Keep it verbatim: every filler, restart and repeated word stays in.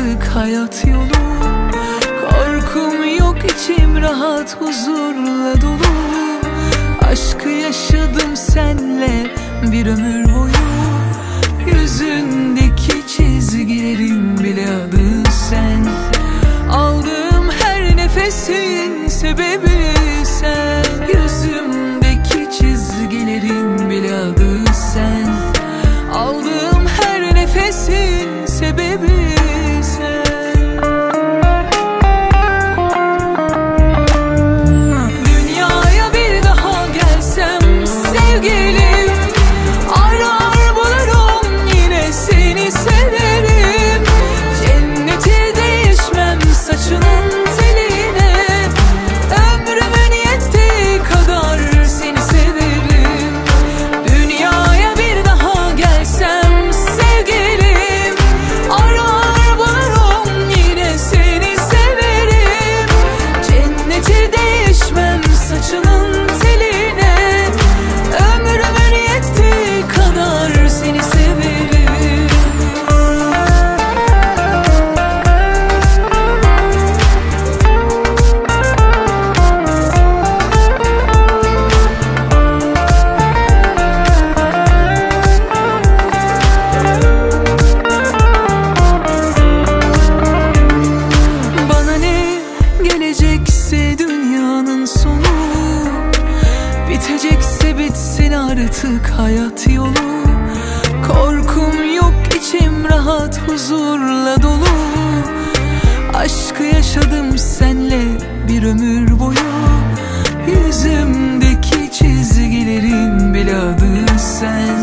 artık hayat yolu. Korkum yok, içim rahat, huzurla dolu. Aşkı yaşadım senle bir ömür boyu. Yüzündeki çizgilerin bile adı sen. Aldığım her nefesin sebebi sen. Yüzümdeki çizgilerin bile adı sen. Aldığım her nefesin sebebi sen. Dünyaya bir daha gelsem sevgilim, arar bularım yine seni severim. Cenneti değişmem saçının teline. Ömrümün yettiği kadar seni severim. Dünyaya bir daha gelsem sevgilim, arar bularım yine seni severim. Cenneti değişmem saçının teline. Ömrümün yettiği kadar seni severim. Bana ne gelecekse dünyanın sonu, bitecekse bitsin artık hayat yolu. Korkum yok, içim rahat, huzurla dolu. Aşkı yaşadım senle bir ömür boyu. Yüzümdeki çizgilerin bile adı sen.